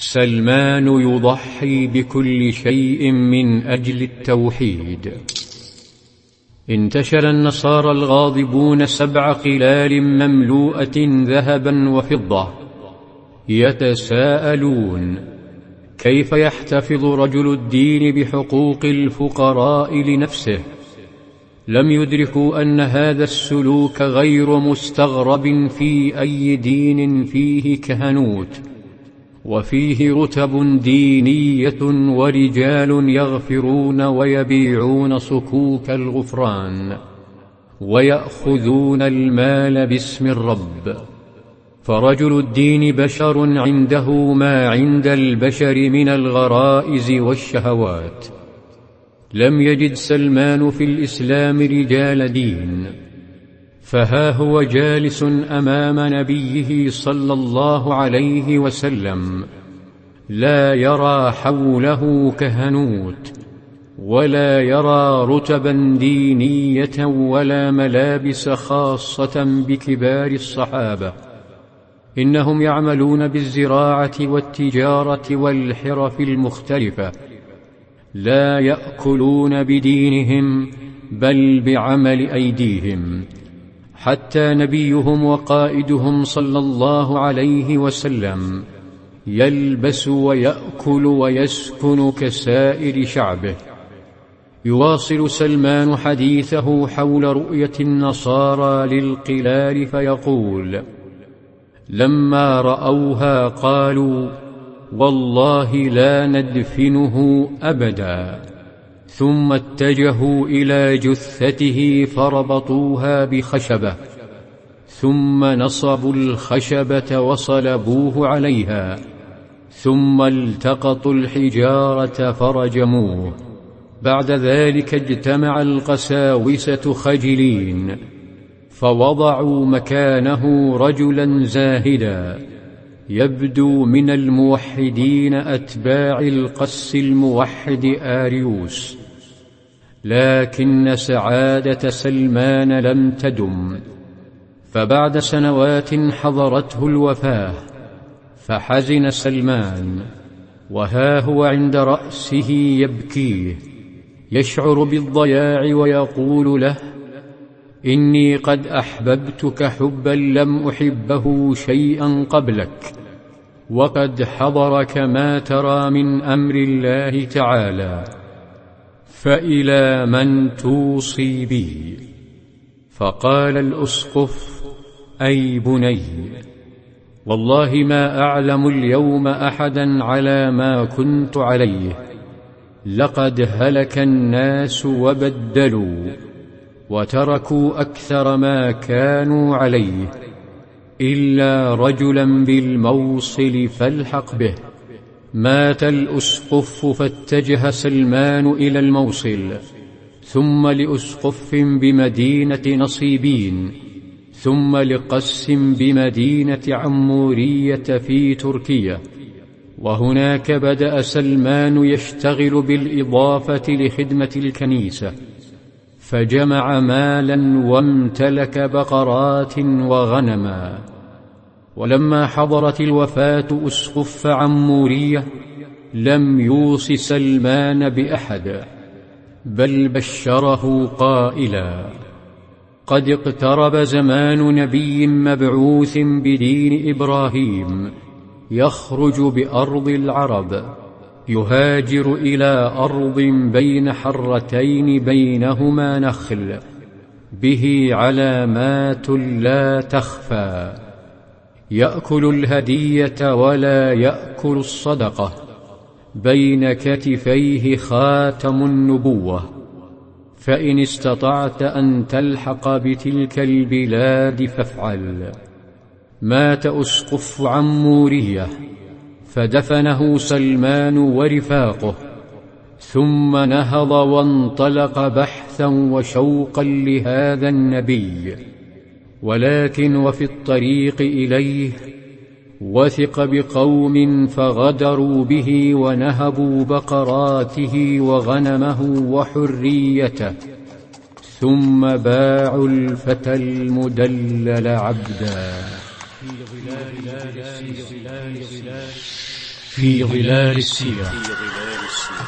سلمان يضحي بكل شيء من أجل التوحيد. انتشر النصارى الغاضبون 7 قلال مملوءة ذهبا وفضة يتساءلون: كيف يحتفظ رجل الدين بحقوق الفقراء لنفسه؟ لم يدركوا أن هذا السلوك غير مستغرب في أي دين فيه كهنوت وفيه رتب دينية ورجال يغفرون ويبيعون صكوك الغفران ويأخذون المال باسم الرب. فرجل الدين بشر عنده ما عند البشر من الغرائز والشهوات. لم يجد سلمان في الإسلام رجال دين، فها هو جالس أمام نبيه صلى الله عليه وسلم، لا يرى حوله كهنوت ولا يرى رتبا دينية ولا ملابس خاصة بكبار الصحابة. إنهم يعملون بالزراعة والتجارة والحرف المختلفة، لا يأكلون بدينهم بل بعمل أيديهم. حتى نبيهم وقائدهم صلى الله عليه وسلم يلبس ويأكل ويسكن كسائر شعبه. يواصل سلمان حديثه حول رؤية النصارى للقلال فيقول: لما رأوها قالوا: والله لا ندفنه أبدا. ثم اتجهوا إلى جثته فربطوها بخشبة، ثم نصبوا الخشبة وصلبوه عليها، ثم التقطوا الحجارة فرجموه. بعد ذلك اجتمع القساوسة خجلين، فوضعوا مكانه رجلا زاهدا يبدو من الموحدين أتباع القس الموحد آريوس. لكن سعادة سلمان لم تدم، فبعد سنوات حضرته الوفاة، فحزن سلمان، وها هو عند رأسه يبكيه، يشعر بالضياع ويقول له: إني قد أحببتك حبا لم أحبه شيئا قبلك، وقد حضرك ما ترى من أمر الله تعالى، فإلى من توصي بي؟ فقال الأسقف: أي بني، والله ما أعلم اليوم أحدا على ما كنت عليه. لقد هلك الناس وبدلوا وتركوا أكثر ما كانوا عليه، إلا رجلا بالموصل فالحق به. مات الأسقف، فاتجه سلمان إلى الموصل، ثم لأسقف بمدينة نصيبين، ثم لقس بمدينة عمورية في تركيا. وهناك بدأ سلمان يشتغل بالإضافة لخدمة الكنيسة، فجمع مالا وامتلك بقرات وغنما. ولما حضرت الوفاة أسقف عمورية لم يوص سلمان بأحد، بل بشره قائلا: قد اقترب زمان نبي مبعوث بدين إبراهيم، يخرج بأرض العرب، يهاجر إلى أرض بين حرتين بينهما نخل، به علامات لا تخفى، يأكل الهدية ولا يأكل الصدقة، بين كتفيه خاتم النبوة، فإن استطعت أن تلحق بتلك البلاد فافعل. مات أسقف عمورية، فدفنه سلمان ورفاقه، ثم نهض وانطلق بحثا وشوقا لهذا النبي. ولكن وفي الطريق إليه وثق بقوم فغدروا به ونهبوا بقراته وغنمه وحريته، ثم باعوا الفتى المدلل عبدا. في ظلال السيرة.